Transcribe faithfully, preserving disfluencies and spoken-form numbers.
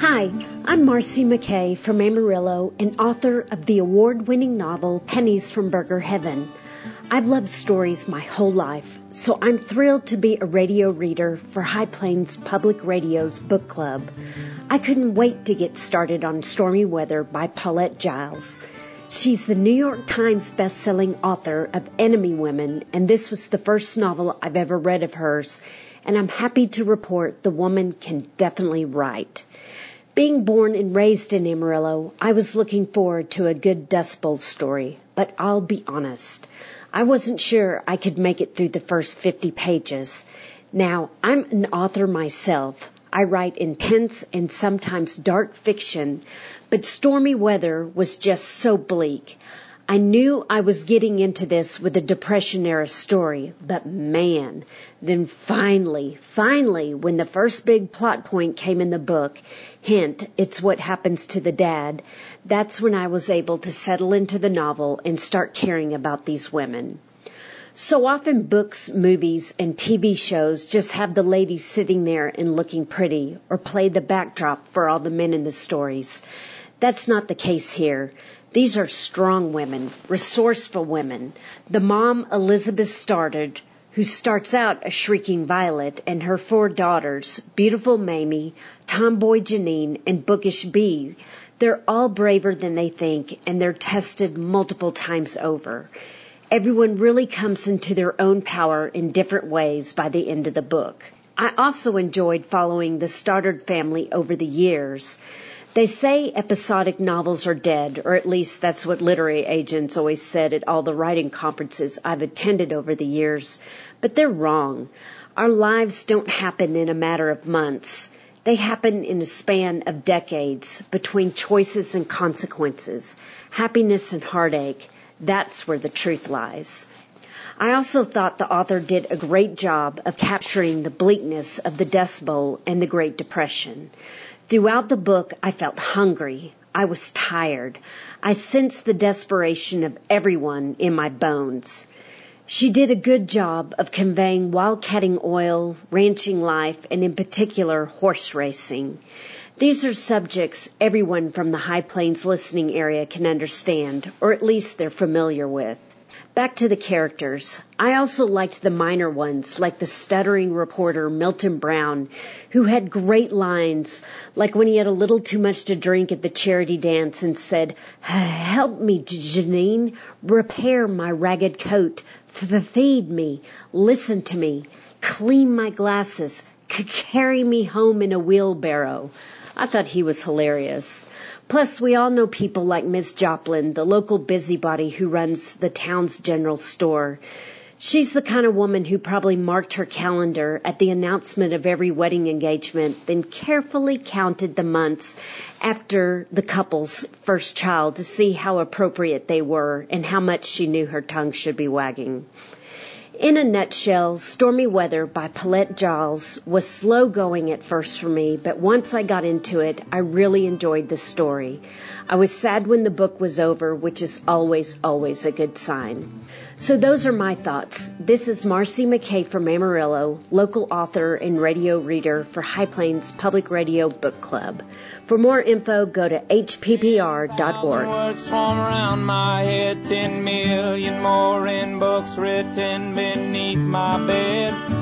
Hi, I'm Marcy McKay from Amarillo and author of the award-winning novel Pennies from Burger Heaven. I've loved stories my whole life, so I'm thrilled to be a radio reader for High Plains Public Radio's book club. I couldn't wait to get started on Stormy Weather by Paulette Giles. She's the New York Times best-selling author of Enemy Women, and this was the first novel I've ever read of hers, and I'm happy to report the woman can definitely write. Being born and raised in Amarillo, I was looking forward to a good Dust Bowl story, but I'll be honest, I wasn't sure I could make it through the first fifty pages. Now, I'm an author myself. I write intense and sometimes dark fiction, but Stormy Weather was just so bleak. I knew I was getting into this with a Depression-era story, but man, then finally, finally, when the first big plot point came in the book, hint, it's what happens to the dad, that's when I was able to settle into the novel and start caring about these women. So often books, movies, and T V shows just have the ladies sitting there and looking pretty, or play the backdrop for all the men in the stories. That's not the case here. These are strong women, resourceful women. The mom, Elizabeth Stoddard, who starts out a shrieking Violet, and her four daughters, beautiful Mamie, tomboy Janine, and bookish Bee, they're all braver than they think, and they're tested multiple times over. Everyone really comes into their own power in different ways by the end of the book. I also enjoyed following the Stoddard family over the years. They say episodic novels are dead, or at least that's what literary agents always said at all the writing conferences I've attended over the years. But they're wrong. Our lives don't happen in a matter of months. They happen in a span of decades, between choices and consequences, happiness and heartache. That's where the truth lies. I also thought the author did a great job of capturing the bleakness of the Dust Bowl and the Great Depression. Throughout the book, I felt hungry. I was tired. I sensed the desperation of everyone in my bones. She did a good job of conveying wildcatting oil, ranching life, and in particular, horse racing. These are subjects everyone from the High Plains listening area can understand, or at least they're familiar with. Back to the characters. I also liked the minor ones, like the stuttering reporter Milton Brown, who had great lines, like when he had a little too much to drink at the charity dance and said, "Help me, Janine, repair my ragged coat, feed me, listen to me, clean my glasses, carry me home in a wheelbarrow." I thought he was hilarious. Plus, we all know people like Miss Joplin, the local busybody who runs the town's general store. She's the kind of woman who probably marked her calendar at the announcement of every wedding engagement, then carefully counted the months after the couple's first child to see how appropriate they were and how much she knew her tongue should be wagging. In a nutshell, Stormy Weather by Paulette Giles was slow going at first for me, but once I got into it, I really enjoyed the story. I was sad when the book was over, which is always, always a good sign. So those are my thoughts. This is Marcy McKay from Amarillo, local author and radio reader for High Plains Public Radio Book Club. For more info, go to H P P R dot org. Words swarm around my head, ten million more in books written beneath my bed.